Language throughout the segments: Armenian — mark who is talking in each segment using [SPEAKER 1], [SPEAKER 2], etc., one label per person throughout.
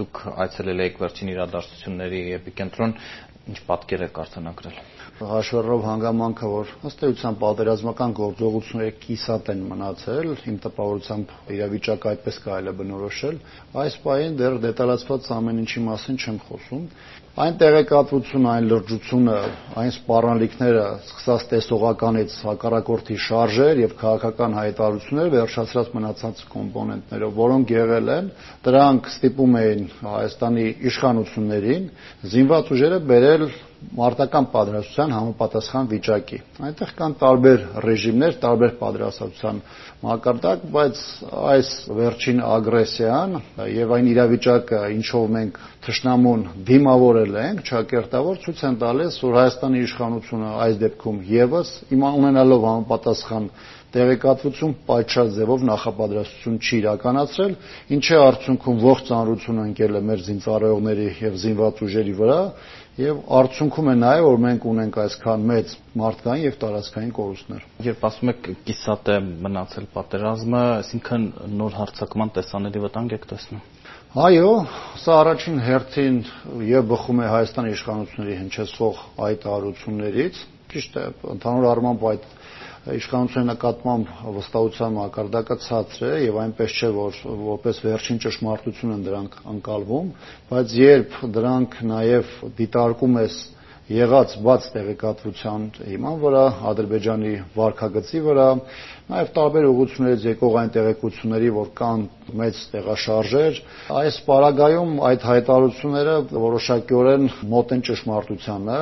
[SPEAKER 1] դուք այցելել եք վերջին իրադարձությունների էպիկենտրոն, ինչ պատկեր եք արձանագրել։
[SPEAKER 2] Հաշվառով հանգամանքը, որ ըստ էության պատերազմական գործողությունների կիսատ են մնացել, իմ տպավորությամբ իրավիճակը այդպես կարելի է բնորոշել, այս պահին դեռ դետալացված ամեն ինչի մասին չեմ խոսում։ Այն տեղեկատվությունը, այն լրջությունը, այն սպառնալիքները, սկսած տեսողականից հակառակորդի շարժեր եւ քաղաքական հայտարարություններ վերջացրած մնացած կոմպոնենտներով, որոնք եղել են, դրանք ստիպում էին Հայաստանի իշխանություններին զինված ուժերը բերել մարտական պատրաստության համապատասխան վիճակի։ Այնտեղ կան տարբեր ռեժիմներ, տարբեր պատրաստության մակարդակ, բայց այս վերջին ագրեսիան եւ այն իրավիճակը, ինչով մենք թշնամուն դիմավորել ենք, ճակերտավոր ցույց են տալիս, որ Հայաստանի իշխանությունը այս դեպքում եւս ունենալով համապատասխան տեղեկատվություն պատշաճ ձևով նախապատրաստություն չի իրականացրել, ինչի արդյունքում ողջ ծանրությունը ընկել է մեր զինծառայողների եւ զինված ուժերի վրա եւ արդյունքում է նաեւ որ մենք ունենք այսքան մեծ մարդկային եւ տարածքային կորուստներ։
[SPEAKER 1] Երբ ասում եք կիսատ է մնացել պատերազմը, այսինքն նոր հարձակման տեսանելի վտանգ եք տեսնում։
[SPEAKER 2] Այո, սա առաջին հերթին եւ բխում է Հայաստանի իշխանությունների հնչեցող հայտարարություններից, ճիշտ է, ընդհանուր առմամբ այդ իշխանությունների նկատմամբ վստահության մակարդակը ցածր է եւ այնպես չէ որ որպես վերջին ճշմարտություն են դրանք անցալվում, բայց երբ դրանք նաեւ դիտարկում ես եղած բաց տեղեկատվության հիման վրա, Ադրբեջանի վարքագծի վրա, նաև տարբեր ուղղություններից եկող այն տեղեկությունների, որ կան մեծ տեղաշարժեր, այս պարագայում այդ հայտարարությունները որոշակիորեն մոտ են ճշմարտությանը,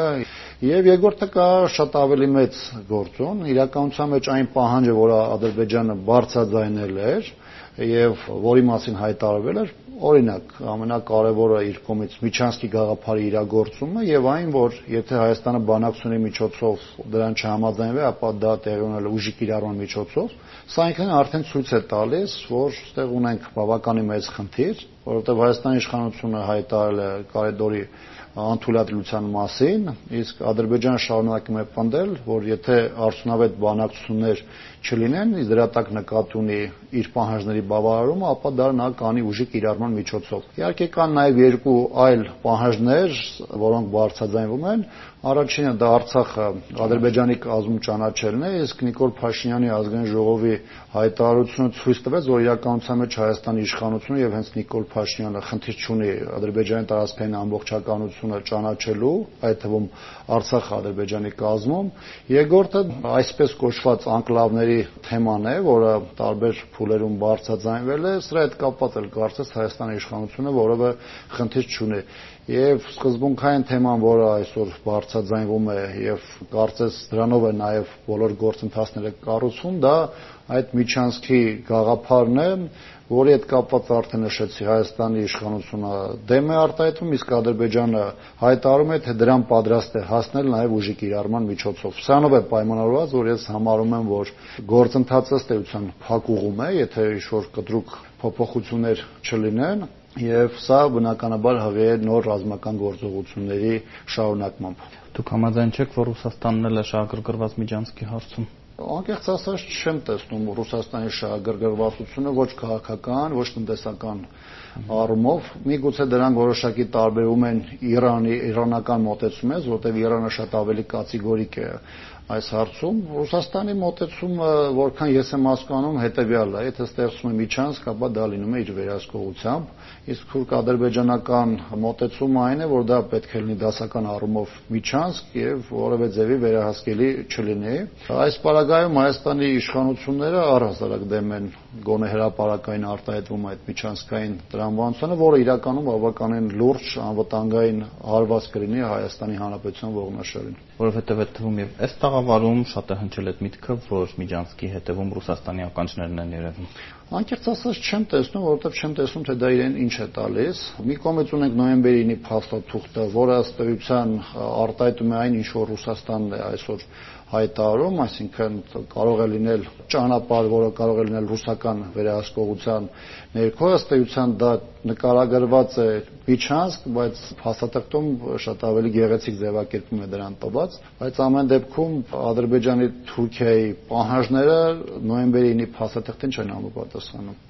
[SPEAKER 2] եւ երկրորդը կա շատ ավելի մեծ գործոն, իրականության մեջ այն պահանջը, որը Ադրբեջանը բարձրաձայնել էր եւ որի մասին հայտարարվել էր, օրինակ, ամենակարևորը իր կողմից Միչանսկի գաղափարի իրագործումը եւ այն, որ եթե Հայաստանը բանակցությունների միջոցով դրան չհամաձայնվի, ապա դա տեղի ունենալու ուժի կիրառման միջոցով, սա ինքնին արդեն ցույց է տալիս, որ այստեղ ունենք բավականին մեծ խնդիր, որովհետեւ Հայաստանի իշխանությունը հայտարարել է կորիդորի անթույլատրության մասին, իսկ Ադրբեջանը շարունակում է պնդել, որ եթե արդյունավետ բանակցություններ չլինեն, դրա տակ նկատի ունի իր պահանջների բավարարումը, ապա դա նա կանի ուժի կիրառման միջոցով։ Իհարկե կան նաև երկու այլ պահանջներ, որոնք բարձրաձայնվում են։ Առաջինը դա Արցախը Ադրբեջանի կազմում ճանաչելն է, իսկ Նիկոլ Փաշինյանի ազգային ժողովի հայտարարությունը ցույց տվեց, որ իրականության մեջ Հայաստանի իշխանությունը եւ հենց Նիկոլ Փաշինյանը խնդիր չունի Ադրբեջանի տարածքային ամբողջականությունը ճանաչելու, այդ թվում Արցախը Ադրբեջանի կազմում։ Երկրորդը այսպես կոչված անկլավների թեման է, որը տարբեր փուլերում բարձրաձայնվել է, սրա հետ կապված էլ կարծես Հայաստանի իշխանությունը որևէ խնդիր չունի։ Եվ սկզբունքային թեման, որը այսօր բարձրաձայնվում է եւ կարծես դրանով է նաեւ բոլոր գործընթացները կառուցվում, դա այդ Միչանսկի գաղափարն է, որի հետ կապված արդեն նշեցի Հայաստանի իշխանությունը դեմ է արտահայտվում, իսկ Ադրբեջանը հայտարարում է, թե դրան պատրաստ է հասնել նաեւ ուժի կիրառման միջոցով։ Սրանով է պայմանավորված, որ ես համարում եմ, որ գործընթացը ըստ էության փակուղում է, եթե ինչ-որ կտրուկ փոփոխություններ չլինեն, եւ սա բնականաբար հղի է նոր ռազմական գործողությունների շարունակմամբ։
[SPEAKER 1] Դուք համաձայն չեք, որ Ռուսաստանն էլ է շահագրգռված Միջանսկի հարցում։
[SPEAKER 2] Անկեղծ ասած չեմ տեսնում Ռուսաստանի շահագրգռվածությունը ոչ քաղաքական, ոչ տնտեսական առումով։ Միգուցե դրանք որոշակի տարբերում են իրանական մոտեցումից, որտեղ Իրանը շատ ավելի կատեգորիկ է այս հարցում։ Ռուսաստանի մոտեցումը, որքան ես եմ հասկանում, հետեւյալն է, եթե ստեղծում է Միչանսկ, ապա դա լինում է իր վերահսկողությամբ, իսկ թուրք ադրբեջանական մոտեցումը այն է, որ դա պետք է լինի դասական առումով Միչանսկ եւ որևէ ձևի վերահսկելի չլինի։ Այս պարագայում Հայաստանի իշխանությունները առհասարակ դեմ են գոնե հրապարակային արտահայտվում այդ Միչանսկային տրամաբանությանը, որը իրականում բավականին լուրջ անվտանգային հարված կլինի Հայաստանի Հանրապետության ողնաշարին։
[SPEAKER 1] Որովհետև այդ թվում եւ այս տաղավարում շատ է հնչել այդ միտքը, որ Միջանսկի հետևում Ռուսաստանի ականջներն են երևում։
[SPEAKER 2] Անկեղծ ասած չեմ տեսնում, որովհետև չեմ տեսնում, թե դա իրեն ինչ է տալիս։ Մի կողմից ունենք նոյեմբերի 9-ի փաստաթուղթը, որը ըստ էության արտահայտում է այն, ինչ որ Ռուսաստանն է այսօր հայտարարում, այսինքն կարող է լինել ճանապարհ, որը կարող է լինել ռուսական վերահսկողության ներքո, ըստ էության դա նկարագրված է Միչանսկ, բայց փաստաթղթում շատ ավելի գեղեցիկ ձևակերպում է դրան տված, բայց ամեն դեպքում Ադրբեջանի Թուրքիայի պահանջները նոյեմբերի 9-ի փաստաթղթին չեն համապատասխանում։